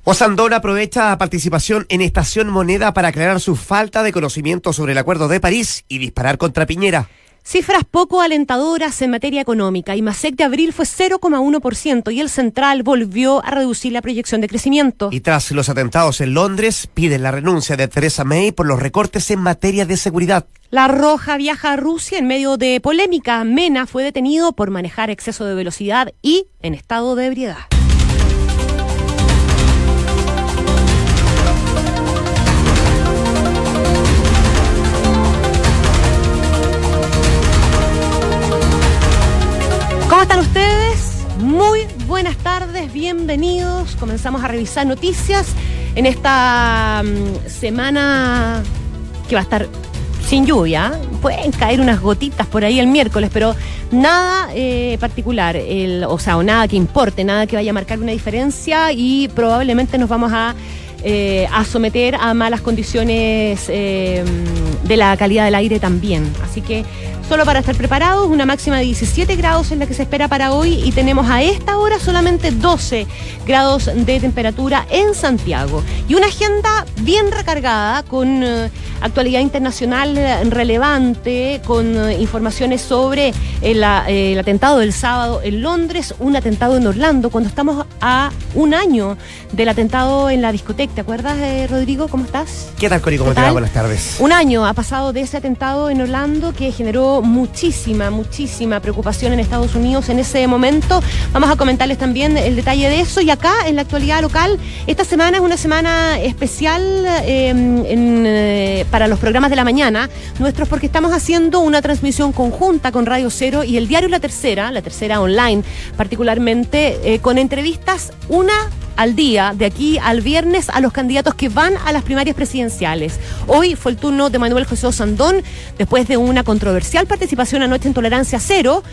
Osandón aprovecha participación en Estación Moneda para aclarar su falta de conocimiento sobre el Acuerdo de París y disparar contra Piñera. Cifras poco alentadoras en materia económica. IMASEC de abril fue 0,1% y el Central volvió a reducir la proyección de crecimiento. Y tras los atentados en Londres, piden la renuncia de Theresa May por los recortes en materia de seguridad. La Roja viaja a Rusia en medio de polémica. Mena fue detenido por manejar exceso de velocidad y en estado de ebriedad. ¿Cómo están ustedes? Muy buenas tardes, bienvenidos. Comenzamos a revisar noticias en esta semana que va a estar sin lluvia. Pueden caer unas gotitas por ahí el miércoles, pero nada particular, o nada que importe, nada que vaya a marcar una diferencia y probablemente nos vamos a someter a malas condiciones de la calidad del aire también. Así que solo para estar preparados, una máxima de 17 grados es la que se espera para hoy y tenemos a esta hora solamente 12 grados de temperatura en Santiago. Y una agenda bien recargada con actualidad internacional relevante, con informaciones sobre el atentado del sábado en Londres, un atentado en Orlando, cuando estamos a un año del atentado en la discoteca. ¿Te acuerdas, Rodrigo? ¿Cómo estás? ¿Qué tal, Cori? ¿Cómo te va? Buenas tardes. Un año ha pasado de ese atentado en Orlando que generó muchísima preocupación en Estados Unidos en ese momento. Vamos a comentarles también el detalle de eso. Y acá, en la actualidad local, esta semana es una semana especial para los programas de la mañana nuestros, porque estamos haciendo una transmisión conjunta con Radio Cero y el diario La Tercera online, particularmente con entrevistas una al día, de aquí al viernes, a los candidatos que van a las primarias presidenciales. Hoy fue el turno de Manuel José Osandón, después de una controversial participación anoche en Tolerancia Cero.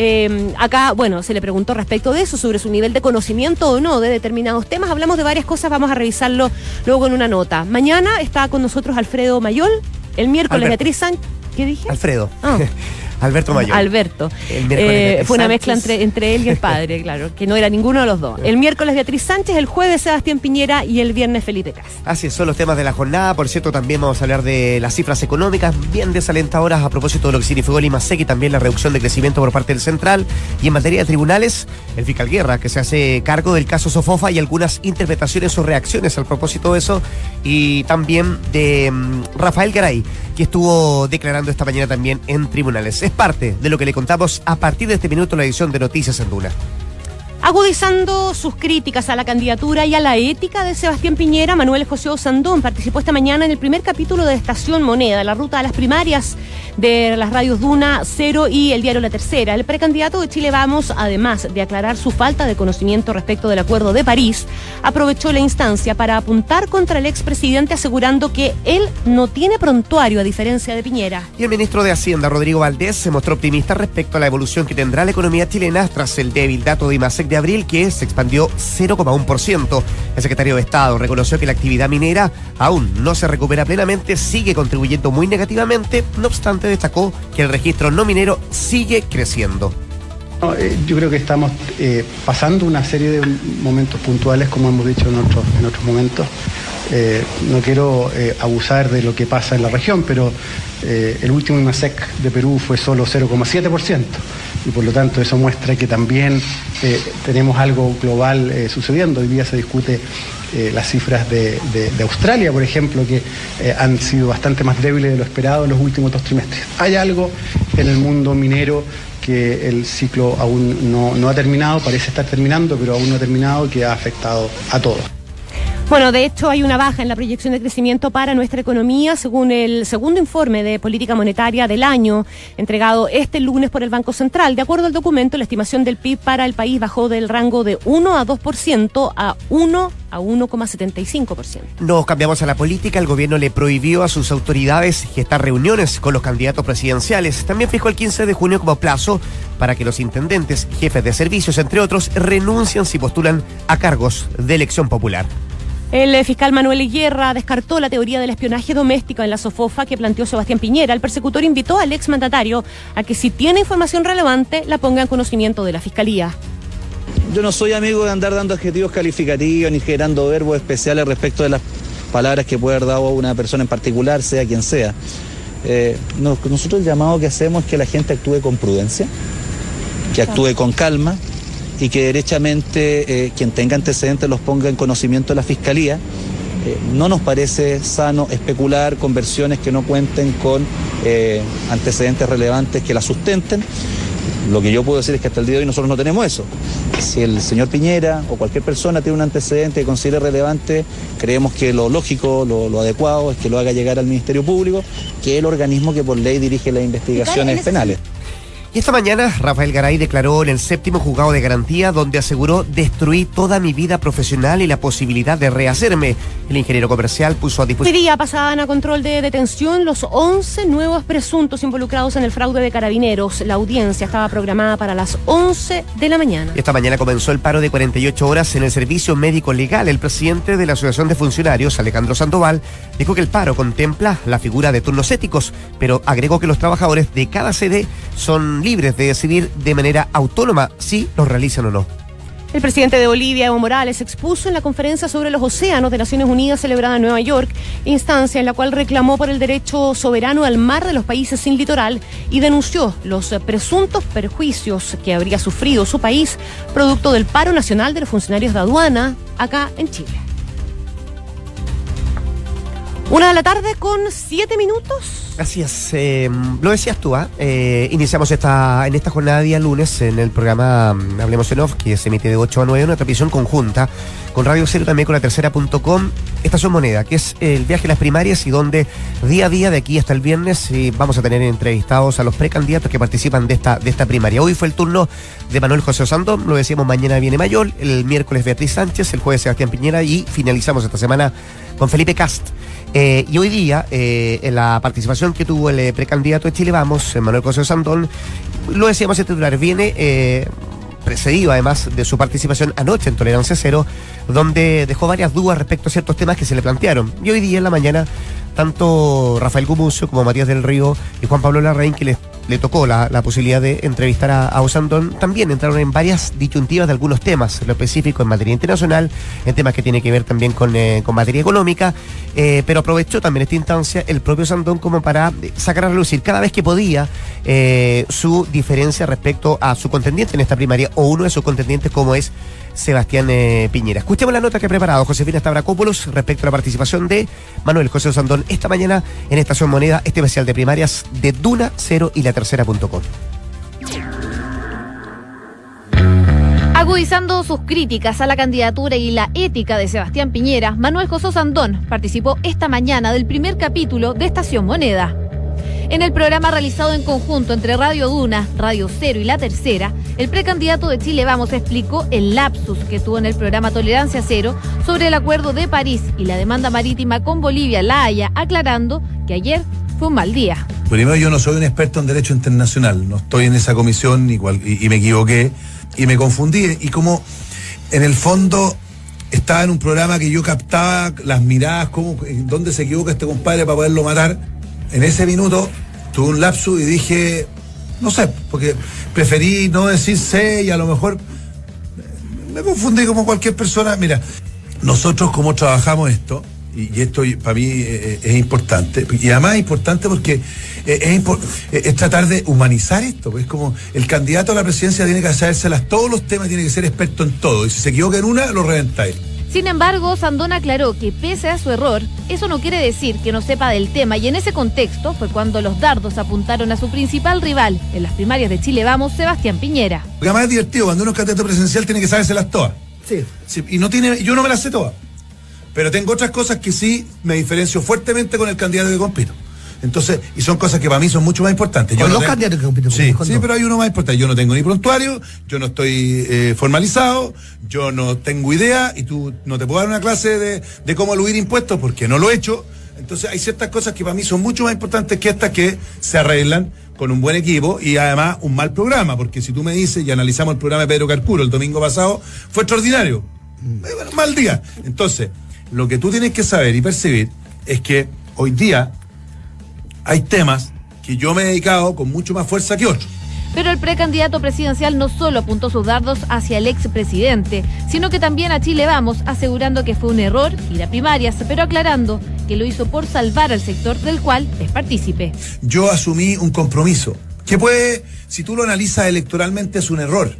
Acá, se le preguntó respecto de eso, sobre su nivel de conocimiento o no de determinados temas. Hablamos de varias cosas, vamos a revisarlo luego en una nota. Mañana está con nosotros Alfredo Mayol, el miércoles Alberto. Beatriz Sánchez. ¿Qué dije? Alfredo. Ah. Alberto Mayol. Alberto. Fue una mezcla entre él y el padre, claro, que no era ninguno de los dos. El miércoles Beatriz Sánchez, el jueves Sebastián Piñera y el viernes Felipe Cas. Así son los temas de la jornada. Por cierto, también vamos a hablar de las cifras económicas bien desalentadoras a propósito de lo que significó el IMASEC y también la reducción de crecimiento por parte del Central. Y en materia de tribunales, el fiscal Guerra, que se hace cargo del caso Sofofa y algunas interpretaciones o reacciones al propósito de eso. Y también de Rafael Garay, que estuvo declarando esta mañana también en tribunales. Es parte de lo que le contamos a partir de este minuto en la edición de Noticias en Duna. Agudizando sus críticas a la candidatura y a la ética de Sebastián Piñera, Manuel José Osandón participó esta mañana en el primer capítulo de Estación Moneda, la ruta a las primarias de las radios Duna, Cero y el diario La Tercera. El precandidato de Chile Vamos, además de aclarar su falta de conocimiento respecto del Acuerdo de París, aprovechó la instancia para apuntar contra el expresidente, asegurando que él no tiene prontuario a diferencia de Piñera. Y el ministro de Hacienda, Rodrigo Valdés, se mostró optimista respecto a la evolución que tendrá la economía chilena tras el débil dato de IMASEC de abril, que se expandió 0,1%. El secretario de Estado reconoció que la actividad minera aún no se recupera plenamente, sigue contribuyendo muy negativamente. No obstante, destacó que el registro no minero sigue creciendo. Yo creo que estamos pasando una serie de momentos puntuales, como hemos dicho en otros momentos. No quiero abusar de lo que pasa en la región, pero el último IMASEC de Perú fue solo 0,7%. Y por lo tanto eso muestra que también tenemos algo global sucediendo. Hoy día se discute las cifras de Australia, por ejemplo, que han sido bastante más débiles de lo esperado en los últimos 2 trimestres. Hay algo en el mundo minero que el ciclo aún no ha terminado, parece estar terminando, pero aún no ha terminado, que ha afectado a todos. Bueno, de hecho hay una baja en la proyección de crecimiento para nuestra economía, según el segundo informe de política monetaria del año, entregado este lunes por el Banco Central. De acuerdo al documento, la estimación del PIB para el país bajó del rango de 1 a 2% a 1 a 1,75%. Nos cambiamos a la política. El gobierno le prohibió a sus autoridades gestar reuniones con los candidatos presidenciales. También fijó el 15 de junio como plazo para que los intendentes, jefes de servicios, entre otros, renuncien si postulan a cargos de elección popular. El fiscal Manuel Guerra descartó la teoría del espionaje doméstico en la Sofofa que planteó Sebastián Piñera. El persecutor invitó al exmandatario a que si tiene información relevante la ponga en conocimiento de la Fiscalía. Yo no soy amigo de andar dando adjetivos calificativos ni generando verbos especiales respecto de las palabras que puede haber dado una persona en particular, sea quien sea. Nosotros el llamado que hacemos es que la gente actúe con prudencia, que actúe con calma y que derechamente quien tenga antecedentes los ponga en conocimiento de la Fiscalía. No nos parece sano especular con versiones que no cuenten con antecedentes relevantes que la sustenten. Lo que yo puedo decir es que hasta el día de hoy nosotros no tenemos eso. Si el señor Piñera o cualquier persona tiene un antecedente que considere relevante, creemos que lo lógico, lo adecuado es que lo haga llegar al Ministerio Público, que es el organismo que por ley dirige las investigaciones penales. Y esta mañana Rafael Garay declaró en el 7º juzgado de garantía, donde aseguró: destruí toda mi vida profesional y la posibilidad de rehacerme. El ingeniero comercial puso a disposición. Hoy día pasaban a control de detención los 11 nuevos presuntos involucrados en el fraude de Carabineros. La audiencia estaba programada para las 11 de la mañana. Esta mañana comenzó el paro de 48 horas en el servicio médico legal. El presidente de la Asociación de Funcionarios, Alejandro Sandoval, dijo que el paro contempla la figura de turnos éticos, pero agregó que los trabajadores de cada sede son libres de decidir de manera autónoma si los realizan o no. El presidente de Bolivia, Evo Morales, expuso en la conferencia sobre los océanos de Naciones Unidas celebrada en Nueva York, instancia en la cual reclamó por el derecho soberano al mar de los países sin litoral y denunció los presuntos perjuicios que habría sufrido su país producto del paro nacional de los funcionarios de aduana acá en Chile. 1:07 p.m. Así es, lo decías tú, iniciamos en esta jornada de día lunes en el programa Hablemos en Off, que se emite de 8 a 9, una transmisión conjunta con Radio Cero, también con la tercera.com, Estación Moneda, que es el viaje a las primarias y donde día a día de aquí hasta el viernes vamos a tener entrevistados a los precandidatos que participan de esta primaria. Hoy fue el turno de Manuel José Osandón, lo decíamos, mañana viene Mayol, el miércoles Beatriz Sánchez, el jueves Sebastián Piñera y finalizamos esta semana con Felipe Kast. Y hoy día, en la participación que tuvo el precandidato de Chile Vamos, Manuel José Osandón, lo decíamos, el titular viene precedido además de su participación anoche en Tolerancia Cero, donde dejó varias dudas respecto a ciertos temas que se le plantearon. Y hoy día en la mañana, tanto Rafael Gumucio como Matías del Río y Juan Pablo Larraín, que le tocó la posibilidad de entrevistar a Osandón, también entraron en varias disyuntivas de algunos temas, en lo específico en materia internacional, en temas que tienen que ver también con materia económica, pero aprovechó también esta instancia el propio Osandón como para sacar a relucir cada vez que podía su diferencia respecto a su contendiente en esta primaria, o uno de sus contendientes como es Sebastián Piñera. Escuchemos la nota que ha preparado Josefina Stavrakopoulos respecto a la participación de Manuel José Osandón esta mañana en Estación Moneda, este especial de primarias de Duna Cero y la tercera.com. Agudizando sus críticas a la candidatura y la ética de Sebastián Piñera, Manuel José Osandón participó esta mañana del primer capítulo de Estación Moneda. En el programa realizado en conjunto entre Radio Duna, Radio Cero y La Tercera, el precandidato de Chile Vamos explicó el lapsus que tuvo en el programa Tolerancia Cero sobre el Acuerdo de París y la demanda marítima con Bolivia, La Haya, aclarando que ayer fue un mal día. Primero, yo no soy un experto en derecho internacional, no estoy en esa comisión y me equivoqué y me confundí, y como en el fondo estaba en un programa que yo captaba las miradas, dónde se equivoca este compadre para poderlo matar. En ese minuto tuve un lapsus y dije, no sé, porque preferí no decir sé y a lo mejor me confundí como cualquier persona. Mira, nosotros como trabajamos esto, y esto para mí es importante, y además es importante porque es tratar de humanizar esto, pues es como el candidato a la presidencia tiene que hacérselas todos los temas, tiene que ser experto en todo, y si se equivoca en una, lo reventáis. Sin embargo, Osandón aclaró que pese a su error, eso no quiere decir que no sepa del tema, y en ese contexto fue cuando los dardos apuntaron a su principal rival en las primarias de Chile Vamos, Sebastián Piñera. Porque además es divertido, cuando uno es candidato presidencial tiene que sabérselas todas. Sí. Y yo no me las sé todas, pero tengo otras cosas que sí me diferencio fuertemente con el candidato que compito. Entonces, y son cosas que para mí son mucho más importantes. Con los candidatos que compiten. Sí, pero hay uno más importante. Yo no tengo ni prontuario, yo no estoy formalizado, yo no tengo idea, y tú no te puedo dar una clase de cómo eludir impuestos porque no lo he hecho. Entonces hay ciertas cosas que para mí son mucho más importantes que estas, que se arreglan con un buen equipo y además un mal programa, porque si tú me dices, y analizamos el programa de Pedro Carcuro el domingo pasado, fue extraordinario. Mal día. Entonces, lo que tú tienes que saber y percibir es que hoy día hay temas que yo me he dedicado con mucho más fuerza que otros. Pero el precandidato presidencial no solo apuntó sus dardos hacia el expresidente, sino que también a Chile Vamos, asegurando que fue un error ir a primarias, pero aclarando que lo hizo por salvar al sector del cual es partícipe. Yo asumí un compromiso que puede, si tú lo analizas electoralmente, es un error.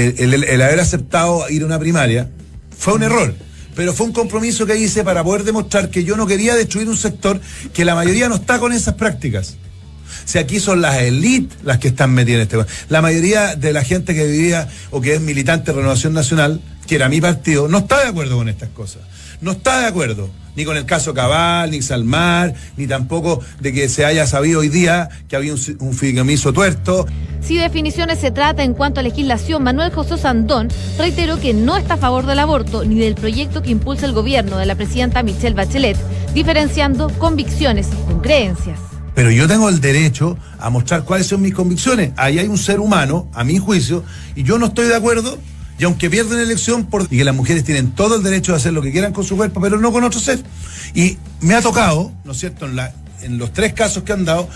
El haber aceptado ir a una primaria fue un error, pero fue un compromiso que hice para poder demostrar que yo no quería destruir un sector que la mayoría no está con esas prácticas. O sea, aquí son las élites las que están metidas en este. La mayoría de la gente que vivía o que es militante de Renovación Nacional, que era mi partido, no está de acuerdo con estas cosas. No está de acuerdo ni con el caso Cabal, ni Salmar, ni tampoco de que se haya sabido hoy día que había un fideicomiso tuerto. Si definiciones se trata en cuanto a legislación, Manuel José Osandón reiteró que no está a favor del aborto ni del proyecto que impulsa el gobierno de la presidenta Michelle Bachelet, diferenciando convicciones con creencias. Pero yo tengo el derecho a mostrar cuáles son mis convicciones. Ahí hay un ser humano, a mi juicio, y yo no estoy de acuerdo. Y aunque pierden elección, y que las mujeres tienen todo el derecho de hacer lo que quieran con su cuerpo, pero no con otro ser. Y me ha tocado, ¿no es cierto?, en los 3 casos que han dado,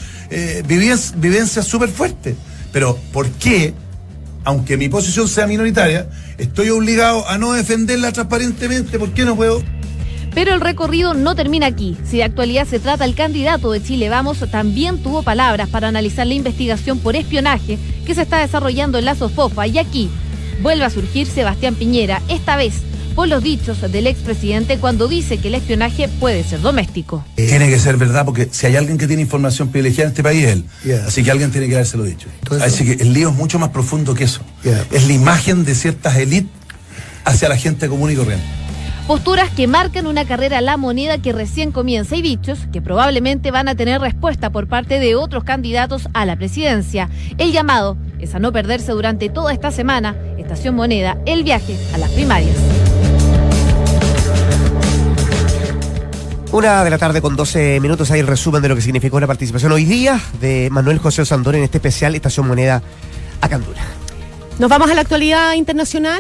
vivencias súper fuertes. Pero ¿por qué, aunque mi posición sea minoritaria, estoy obligado a no defenderla transparentemente? ¿Por qué no puedo? Pero el recorrido no termina aquí. Si de actualidad se trata, el candidato de Chile Vamos también tuvo palabras para analizar la investigación por espionaje que se está desarrollando en la SOFOFA. Y aquí vuelve a surgir Sebastián Piñera, esta vez por los dichos del expresidente cuando dice que el espionaje puede ser doméstico. Tiene que ser verdad, porque si hay alguien que tiene información privilegiada en este país es él. Así que alguien tiene que habérselo dicho. Así que el lío es mucho más profundo que eso. Es la imagen de ciertas élites hacia la gente común y corriente. Posturas que marcan una carrera a la moneda que recién comienza y dichos que probablemente van a tener respuesta por parte de otros candidatos a la presidencia. El llamado es a no perderse durante toda esta semana, Estación Moneda, el viaje a las primarias. 1 de la tarde con 12 minutos, hay el resumen de lo que significó la participación hoy día de Manuel José Osandón en este especial Estación Moneda a Candura. Nos vamos a la actualidad internacional.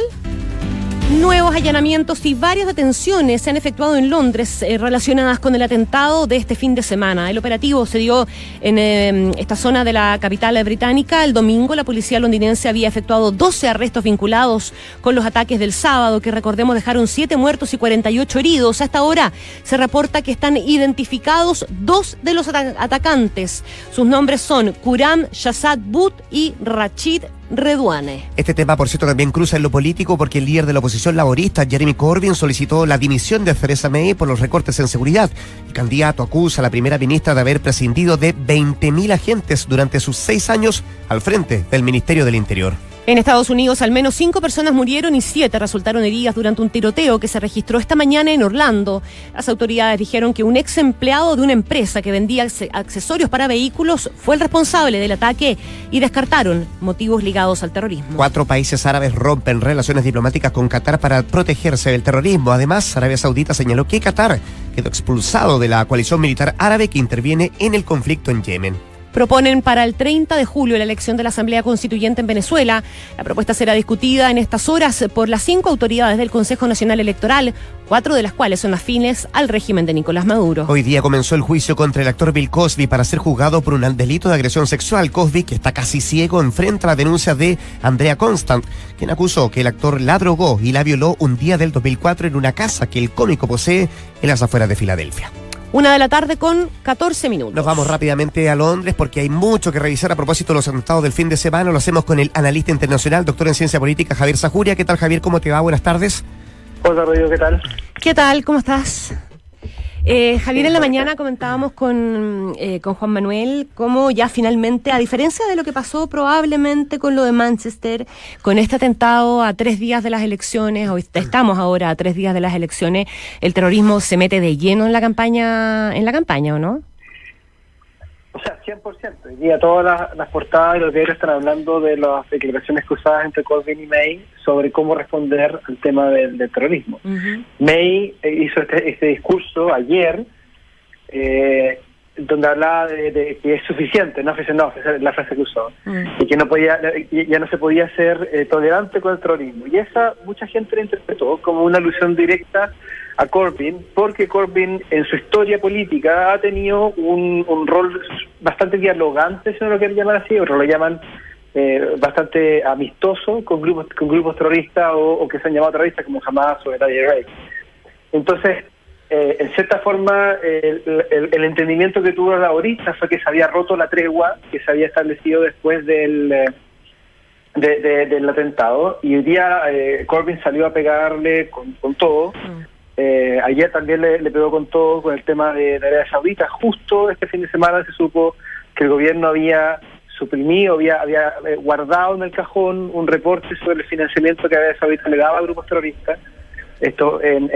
Nuevos allanamientos y varias detenciones se han efectuado en Londres relacionadas con el atentado de este fin de semana. El operativo se dio en esta zona de la capital británica. El domingo la policía londinense había efectuado 12 arrestos vinculados con los ataques del sábado, que recordemos dejaron 7 muertos y 48 heridos. Hasta ahora se reporta que están identificados 2 de los atacantes. Sus nombres son Kuram Shazad Butt y Rachid Redouane. Este tema, por cierto, también cruza en lo político porque el líder de la oposición laborista, Jeremy Corbyn, solicitó la dimisión de Theresa May por los recortes en seguridad. El candidato acusa a la primera ministra de haber prescindido de 20.000 agentes durante sus 6 años al frente del Ministerio del Interior. En Estados Unidos, al menos 5 personas murieron y 7 resultaron heridas durante un tiroteo que se registró esta mañana en Orlando. Las autoridades dijeron que un ex empleado de una empresa que vendía accesorios para vehículos fue el responsable del ataque y descartaron motivos ligados al terrorismo. 4 países árabes rompen relaciones diplomáticas con Qatar para protegerse del terrorismo. Además, Arabia Saudita señaló que Qatar quedó expulsado de la coalición militar árabe que interviene en el conflicto en Yemen. Proponen para el 30 de julio la elección de la Asamblea Constituyente en Venezuela. La propuesta será discutida en estas horas por las 5 autoridades del Consejo Nacional Electoral, 4 de las cuales son afines al régimen de Nicolás Maduro. Hoy día comenzó el juicio contra el actor Bill Cosby para ser juzgado por un delito de agresión sexual. Cosby, que está casi ciego, enfrenta la denuncia de Andrea Constant, quien acusó que el actor la drogó y la violó un día del 2004 en una casa que el cómico posee en las afueras de Filadelfia. 1 de la tarde con 14 minutos. Nos vamos rápidamente a Londres porque hay mucho que revisar a propósito de los atentados del fin de semana. Lo hacemos con el analista internacional, doctor en ciencia política, Javier Zajuria. ¿Qué tal, Javier? ¿Cómo te va? Buenas tardes. Hola, Rodrigo, ¿qué tal? ¿Qué tal? ¿Cómo estás? Javier, en la mañana comentábamos con Juan Manuel cómo ya finalmente, a diferencia de lo que pasó probablemente con lo de Manchester, con este atentado a 3 días de las elecciones, hoy estamos ahora a 3 días de las elecciones, el terrorismo se mete de lleno en la campaña, ¿o no? O sea, 100%. Hoy día todas las portadas y los diarios están hablando de las declaraciones cruzadas entre Corbyn y May sobre cómo responder al tema del terrorismo. Uh-huh. May hizo este discurso ayer donde hablaba de que es suficiente, no la frase que usó, y que ya no se podía ser tolerante con el terrorismo. Y esa mucha gente la interpretó como una alusión directa a Corbyn, porque Corbyn en su historia política ha tenido un rol bastante dialogante, si no lo quieren llamar así, otros lo llaman bastante amistoso con grupos terroristas o que se han llamado terroristas como Hamas o el IRA. Entonces, en cierta forma, el entendimiento que tuvo los laboristas fue que se había roto la tregua que se había establecido después del atentado, y hoy día Corbyn salió a pegarle con todo. Ayer también le pegó con todo con el tema de Arabia Saudita. Justo este fin de semana se supo que el gobierno había suprimido, había guardado en el cajón un reporte sobre el financiamiento que Arabia Saudita le daba a grupos terroristas. Esto justo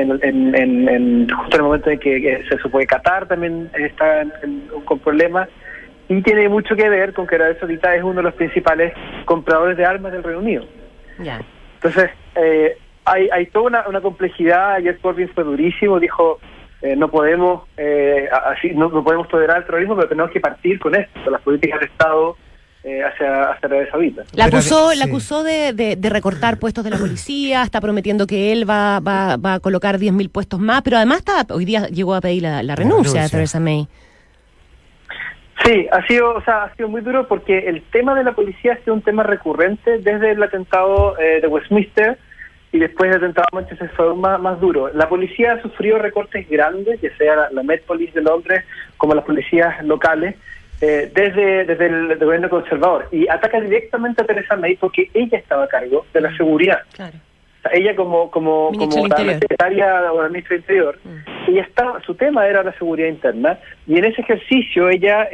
en el momento en que se supone que Qatar también está con problemas, y tiene mucho que ver con que Arabia Saudita es uno de los principales compradores de armas del Reino Unido. Yeah. Entonces, hay toda una complejidad. Ayer Corbyn fue durísimo, dijo no podemos no podemos tolerar el terrorismo, pero tenemos que partir con esto, con las políticas de Estado hacia Arabia Saudita. La acusó de recortar puestos de la policía, está prometiendo que él va a colocar 10.000 puestos más, pero además hoy día llegó a pedir la renuncia de Theresa May. Sí, ha sido muy duro, porque el tema de la policía ha sido un tema recurrente desde el atentado de Westminster, y después del atentado de Manchester fue más duro. La policía ha sufrido recortes grandes, ya sea la Met Police de Londres como las policías locales, desde el gobierno conservador, y ataca directamente a Theresa May porque ella estaba a cargo de la seguridad. Claro. O sea, ella como la secretaria o la ministra del Interior, su tema era la seguridad interna, y en ese ejercicio ella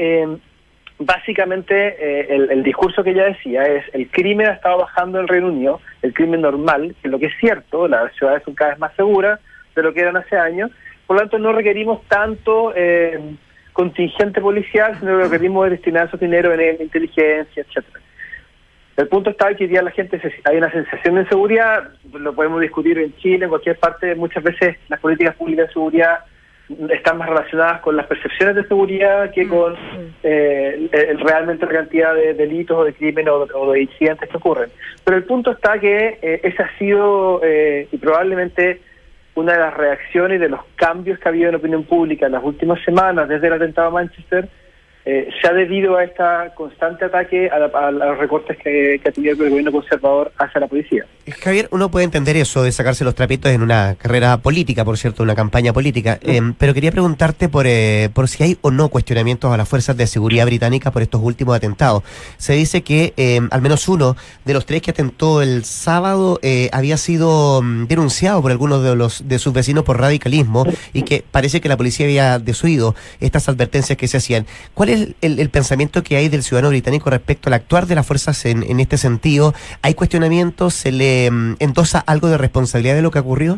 básicamente el discurso que ella decía es: el crimen ha estado bajando en el Reino Unido, el crimen normal, que lo que es cierto, las ciudades son cada vez más seguras de lo que eran hace años, por lo tanto no requerimos tanto contingente policial, sino que requerimos destinar su dinero en inteligencia, etcétera. El punto está que hoy día la gente hay una sensación de inseguridad, lo podemos discutir en Chile, en cualquier parte. Muchas veces las políticas públicas de seguridad están más relacionadas con las percepciones de seguridad que con realmente la cantidad de delitos o de crimen o de incidentes que ocurren. Pero el punto está que ese ha sido y probablemente una de las reacciones de los cambios que ha habido en la opinión pública en las últimas semanas desde el atentado a Manchester. Se ha debido a este constante ataque a los recortes que ha tenido el gobierno conservador hacia la policía. Javier, uno puede entender eso de sacarse los trapitos en una carrera política, por cierto, una campaña política, pero quería preguntarte por si hay o no cuestionamientos a las fuerzas de seguridad británicas por estos últimos atentados. Se dice que al menos uno de los 3 que atentó el sábado había sido denunciado por algunos de sus vecinos por radicalismo, y que parece que la policía había desoído estas advertencias que se hacían. ¿Cuál es el pensamiento que hay del ciudadano británico respecto al actuar de las fuerzas en este sentido? ¿Hay cuestionamientos? ¿Se le endosa algo de responsabilidad de lo que ocurrió?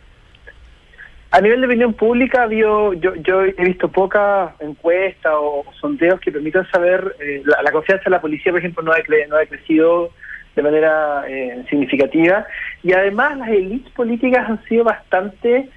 A nivel de opinión pública, yo he visto pocas encuestas o sondeos que permitan saber. La confianza en la policía, por ejemplo, no ha crecido de manera significativa, y además las élites políticas han sido bastante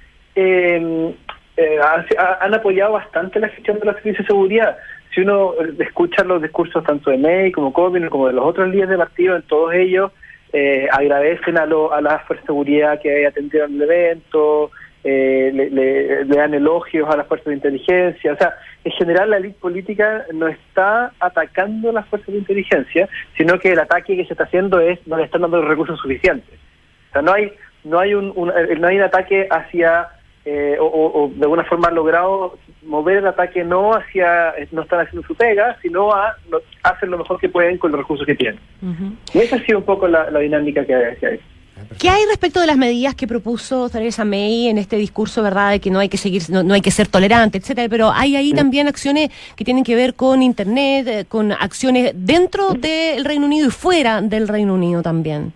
han apoyado bastante la gestión de los servicios de seguridad. Si uno escucha los discursos tanto de May como Corbyn como de los otros líderes de partido, en todos ellos agradecen a las fuerzas de seguridad que atendieron el evento, le dan elogios a las fuerzas de inteligencia. O sea, en general la élite política no está atacando a las fuerzas de inteligencia, sino que el ataque que se está haciendo no le están dando los recursos suficientes. O sea, no hay un ataque hacia o de alguna forma han logrado mover el ataque no están haciendo su pega, sino hacen lo mejor que pueden con los recursos que tienen. Y esa ha sido un poco la dinámica que hay. ¿Qué hay respecto de las medidas que propuso Theresa May en este discurso, verdad, de que no hay que seguir, no hay que ser tolerante, etcétera? Pero hay ahí también acciones que tienen que ver con Internet, con acciones dentro del Reino Unido y fuera del Reino Unido también.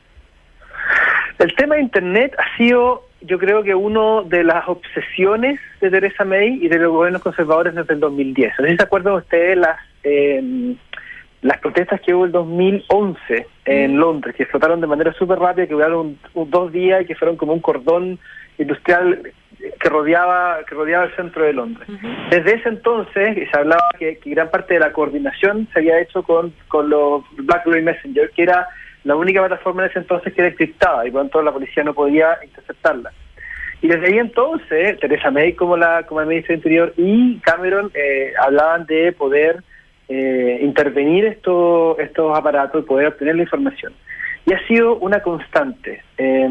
El tema de Internet ha sido, yo creo que una de las obsesiones de Theresa May y de los gobiernos conservadores desde el 2010. No sé si se acuerdan ustedes las protestas que hubo el 2011 en Londres, que explotaron de manera súper rápida, que duraron 2 días y que fueron como un cordón industrial que rodeaba el centro de Londres. Desde ese entonces se hablaba que gran parte de la coordinación se había hecho con los BlackBerry Messenger, que era la única plataforma en ese entonces que era encriptada, y por lo tanto la policía no podía interceptarla. Y desde ahí entonces, Theresa May como la ministra del Interior y Cameron hablaban de poder intervenir estos aparatos y poder obtener la información. Y ha sido una constante.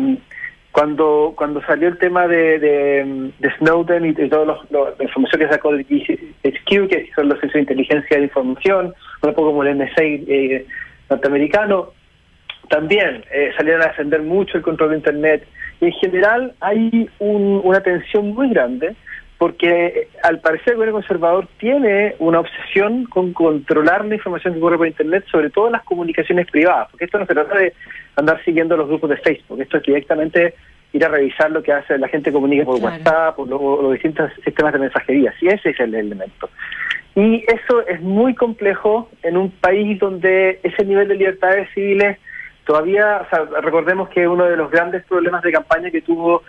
Cuando salió el tema de Snowden y toda la información que sacó del GCHQ, que son los centros de inteligencia de información, un poco como el NSA norteamericano, también salieron a defender mucho el control de Internet. Y en general hay una tensión muy grande, porque al parecer el gobierno conservador tiene una obsesión con controlar la información que ocurre por Internet, sobre todo las comunicaciones privadas, porque esto no se trata de andar siguiendo los grupos de Facebook, esto es directamente ir a revisar lo que hace la gente comunica por WhatsApp, por los distintos sistemas de mensajería, y ese es el elemento. Y eso es muy complejo en un país donde ese nivel de libertades civiles todavía, o sea, recordemos que uno de los grandes problemas de campaña que tuvo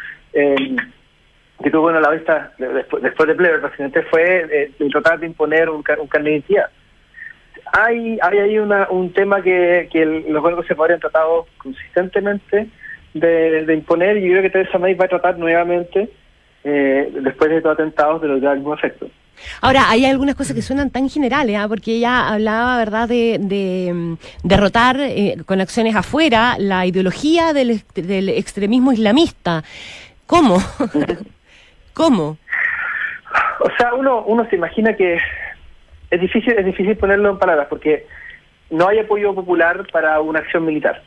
a la vista después de Blair, el presidente, fue tratar de imponer un carnet de identidad. Hay ahí un tema que los gobiernos conservadores han tratado consistentemente de imponer, y yo creo que Theresa May va a tratar nuevamente, después de estos atentados, de lograr el mismo efecto. Ahora, hay algunas cosas que suenan tan generales, porque ella hablaba, ¿verdad?, de derrotar con acciones afuera la ideología del extremismo islamista. ¿Cómo? ¿Cómo? O sea, uno se imagina que es difícil ponerlo en palabras, porque no hay apoyo popular para una acción militar.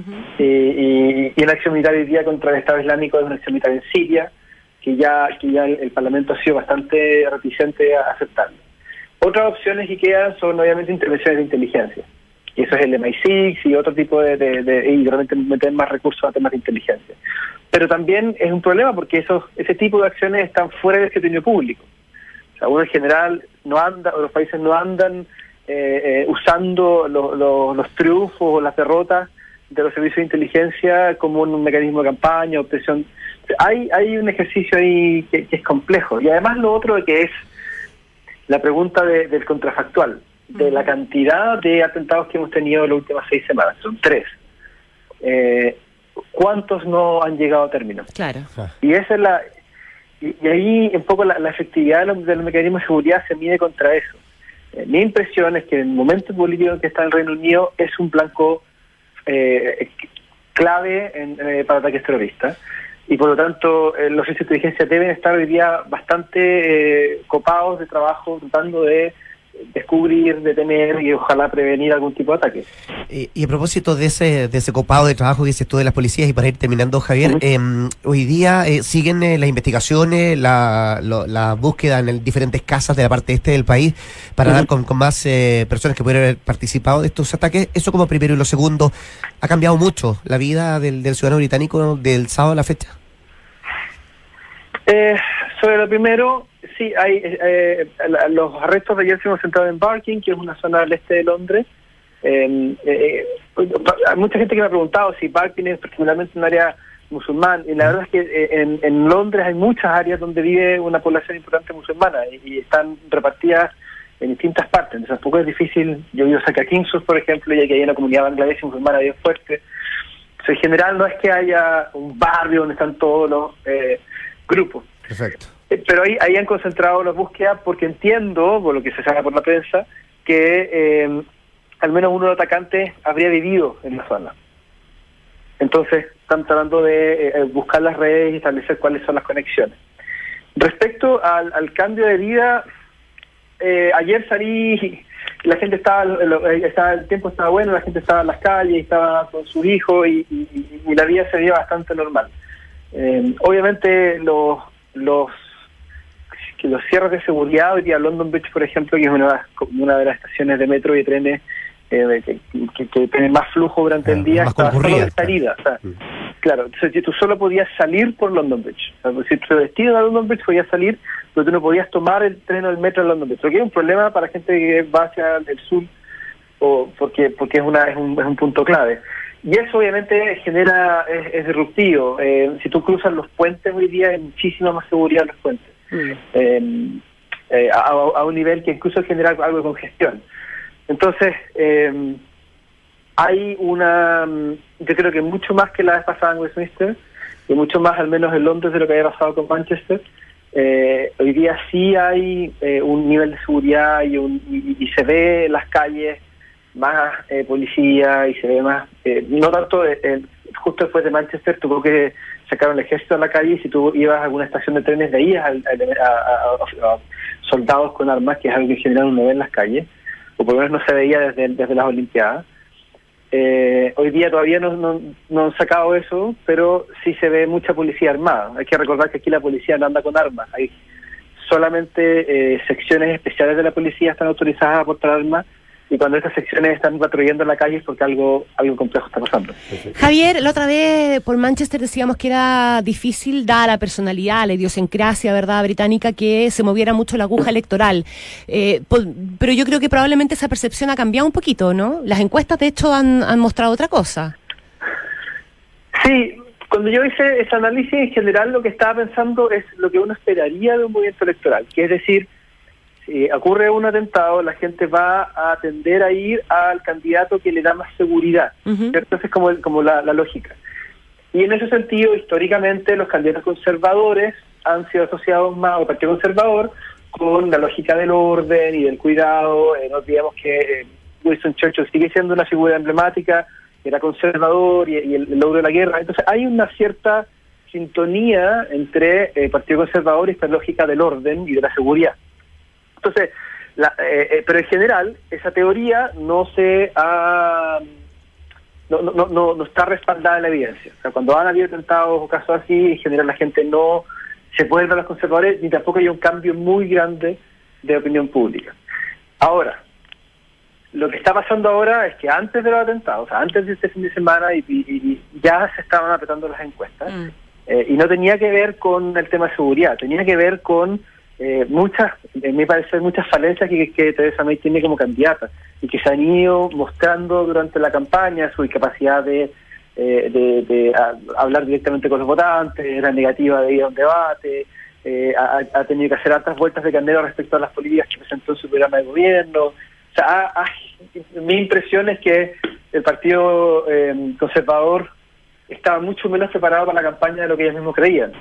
Y una acción militar hoy día contra el Estado Islámico es una acción militar en Siria, que ya el Parlamento ha sido bastante reticente a aceptarlo. Otras opciones que quedan son obviamente intervenciones de inteligencia, y eso es el MI6 y otro tipo y realmente meter más recursos a temas de inteligencia. Pero también es un problema porque ese tipo de acciones están fuera del escrutinio público. O sea, uno en general no anda, o los países no andan usando los triunfos o las derrotas de los servicios de inteligencia como un mecanismo de campaña, obtención. Hay un ejercicio ahí que es complejo. Y además lo otro que es la pregunta del contrafactual, de la cantidad de atentados que hemos tenido en las últimas 6 semanas. Son 3. ¿Cuántos no han llegado a término? Claro. Y esa es y ahí un poco la efectividad de los mecanismos de seguridad se mide contra eso. Mi impresión es que en el momento político en que está el Reino Unido es un blanco clave para ataques terroristas, y por lo tanto los servicios de inteligencia deben estar hoy día bastante copados de trabajo, tratando de descubrir, detener y ojalá prevenir algún tipo de ataque. Y a propósito de ese copado de trabajo que dices tú de las policías, y para ir terminando, Javier, hoy día siguen las investigaciones, la búsqueda en diferentes casas de la parte este del país para dar con más personas que pudieran haber participado de estos ataques. Eso como primero, y lo segundo, ¿ha cambiado mucho la vida del ciudadano británico del sábado a la fecha? Sobre lo primero, sí, hay los arrestos de ayer se hemos centrado en Barking, que es una zona del este de Londres. Hay mucha gente que me ha preguntado si Barking es particularmente un área musulmán, y la verdad es que en Londres hay muchas áreas donde vive una población importante musulmana y están repartidas en distintas partes, entonces tampoco es difícil. Yo vivo cerca de Kingswood, por ejemplo, y aquí hay una comunidad bangladesí musulmana bien fuerte. Entonces, en general no es que haya un barrio donde están todos los grupos. Perfecto. Pero ahí han concentrado las búsquedas, porque entiendo, por lo que se sabe por la prensa, que al menos uno de los atacantes habría vivido en la zona. Entonces están tratando de buscar las redes y establecer cuáles son las conexiones. Respecto al cambio de vida, ayer salí, la gente el tiempo estaba bueno, la gente estaba en las calles, estaba con sus hijos y la vida se veía bastante normal. Obviamente los cierres de seguridad, hoy día London Bridge, por ejemplo, que es una de las estaciones de metro y trenes que tiene más flujo durante el día, estaba solo de salida. O sea, claro, entonces tú solo podías salir por London Bridge. O sea, si tu destino a London Bridge podías salir, pero tú no podías tomar el tren o el metro en London Bridge. Lo que es un problema para gente que va hacia el sur, porque es un punto clave. Y eso obviamente es disruptivo. Si tú cruzas los puentes hoy día, hay muchísima más seguridad en los puentes. A un nivel que incluso genera algo de congestión. Entonces, hay yo creo que mucho más que la vez pasada en Westminster, y mucho más al menos en Londres de lo que había pasado con Manchester, Hoy día sí hay un nivel de seguridad y se ve en las calles más policía y se ve más, no tanto, justo después de Manchester tuvo que sacar el ejército a la calle, y si tú ibas a alguna estación de trenes veías a soldados con armas, que es algo que en general uno ve en las calles, o por lo menos no se veía desde las Olimpiadas. Hoy día todavía no han sacado eso, pero sí se ve mucha policía armada. Hay que recordar que aquí la policía no anda con armas, hay solamente secciones especiales de la policía están autorizadas a portar armas, y cuando estas secciones están patrullando en la calle es porque algo complejo está pasando. Javier, la otra vez por Manchester decíamos que era difícil, dada la personalidad, la idiosincrasia, ¿verdad?, británica, que se moviera mucho la aguja electoral. Pero yo creo que probablemente esa percepción ha cambiado un poquito, ¿no? Las encuestas, de hecho, han mostrado otra cosa. Sí, cuando yo hice ese análisis, en general lo que estaba pensando es lo que uno esperaría de un movimiento electoral, que es decir, si ocurre un atentado, la gente va a tender a ir al candidato que le da más seguridad, ¿cierto? Esa es como la lógica. Y en ese sentido, históricamente, los candidatos conservadores han sido asociados más al Partido Conservador con la lógica del orden y del cuidado. No olvidemos que Winston Churchill sigue siendo una figura emblemática, era conservador y el logro de la guerra. Entonces hay una cierta sintonía entre el Partido Conservador y esta lógica del orden y de la seguridad. Entonces, pero en general, esa teoría no está respaldada en la evidencia. O sea, cuando han habido atentados o casos así, en general la gente no se puede ver a los conservadores, ni tampoco hay un cambio muy grande de opinión pública. Ahora, lo que está pasando ahora es que antes de los atentados, o sea, antes de este fin de semana, y ya se estaban apretando las encuestas, y no tenía que ver con el tema de seguridad, tenía que ver con me parece muchas falencias que Theresa May tiene como candidata y que se han ido mostrando durante la campaña, su incapacidad de hablar directamente con los votantes, la negativa de ir a un debate, ha tenido que hacer altas vueltas de candela respecto a las políticas que presentó en su programa de gobierno. O sea, mi impresión es que el Partido Conservador estaba mucho menos preparado para la campaña de lo que ellos mismos creían.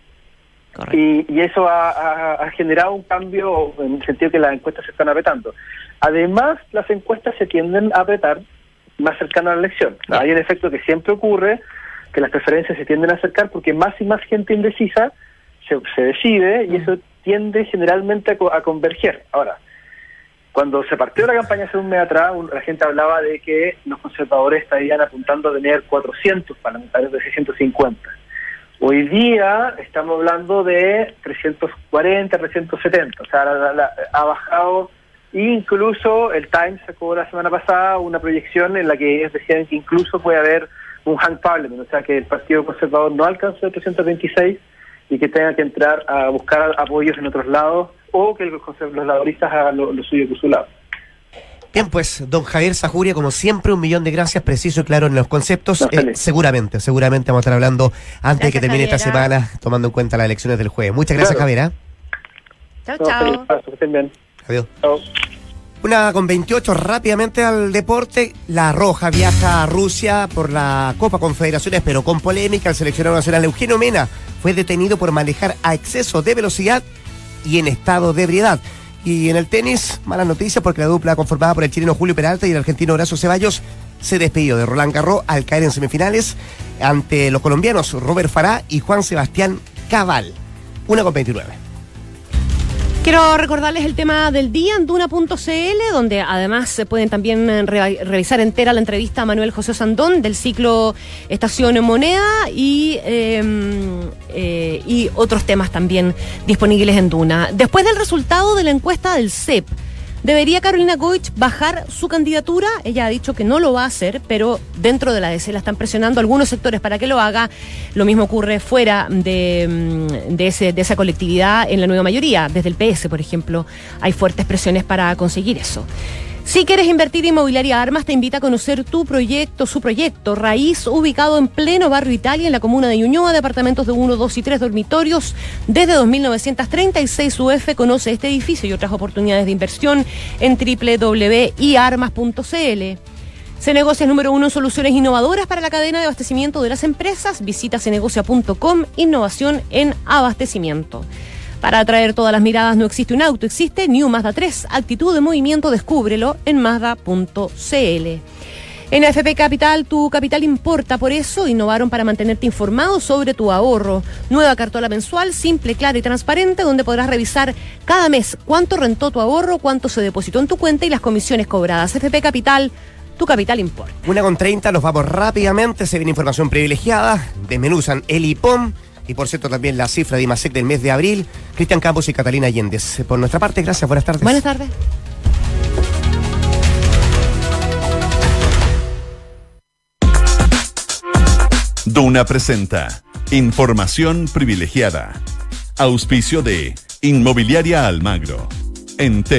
Y eso ha generado un cambio en el sentido que las encuestas se están apretando. Además, las encuestas se tienden a apretar más cercanas a la elección. O sea, hay un efecto que siempre ocurre, que las preferencias se tienden a acercar porque más y más gente indecisa se decide, y eso tiende generalmente a converger. Ahora, cuando se partió la campaña hace un mes atrás, la gente hablaba de que los conservadores estarían apuntando a tener 400 parlamentarios de 650. Hoy día estamos hablando de 340, 370, o sea, ha bajado. Incluso el Times sacó la semana pasada una proyección en la que ellos decían que incluso puede haber un hung parliament, o sea, que el Partido Conservador no alcance el 326 y que tenga que entrar a buscar apoyos en otros lados, o que los laboristas hagan lo suyo por su lado. Bien, pues, don Javier Sajuria, como siempre, 1.000.000 de gracias, preciso y claro en los conceptos. Seguramente vamos a estar hablando antes de que termine esta semana, tomando en cuenta las elecciones del jueves. Muchas gracias, Javier. Chao. Que estén bien. Adiós. Chao. 1:28, rápidamente al deporte. La Roja viaja a Rusia por la Copa Confederaciones, pero con polémica. El seleccionado nacional Eugenio Mena fue detenido por manejar a exceso de velocidad y en estado de ebriedad. Y en el tenis, malas noticias porque la dupla conformada por el chileno Julio Peralta y el argentino Horacio Ceballos se despidió de Roland Garros al caer en semifinales ante los colombianos Robert Farah y Juan Sebastián Cabal. 1:29. Quiero recordarles el tema del día en Duna.cl, donde además se pueden también revisar entera la entrevista a Manuel José Osandón del ciclo Estación Moneda y otros temas también disponibles en Duna. Después del resultado de la encuesta del CEP, ¿debería Carolina Goich bajar su candidatura? Ella ha dicho que no lo va a hacer, pero dentro de la DC la están presionando algunos sectores para que lo haga. Lo mismo ocurre fuera de esa colectividad en la nueva mayoría. Desde el PS, por ejemplo, hay fuertes presiones para conseguir eso. Si quieres invertir en Inmobiliaria Armas, te invita a conocer su proyecto Raíz, ubicado en pleno barrio Italia, en la comuna de Ñuñoa, departamentos de 1, 2 y 3 dormitorios. Desde 2.936 UF, conoce este edificio y otras oportunidades de inversión en www.iarmas.cl. Cenegocia es número 1 en soluciones innovadoras para la cadena de abastecimiento de las empresas. Visita cenegocia.com, innovación en abastecimiento. Para atraer todas las miradas no existe un auto, existe New Mazda 3. Actitud de movimiento, descúbrelo en Mazda.cl. En AFP Capital, tu capital importa, por eso innovaron para mantenerte informado sobre tu ahorro. Nueva cartola mensual, simple, clara y transparente, donde podrás revisar cada mes cuánto rentó tu ahorro, cuánto se depositó en tu cuenta y las comisiones cobradas. AFP Capital, tu capital importa. 1:30, nos vamos rápidamente, se viene información privilegiada, desmenuzan el IPOM y por cierto también la cifra de IMASEC del mes de abril. Cristian Campos y Catalina Allendez. Por nuestra parte, gracias, buenas tardes. Buenas tardes. Duna presenta Información privilegiada. Auspicio de Inmobiliaria Almagro. En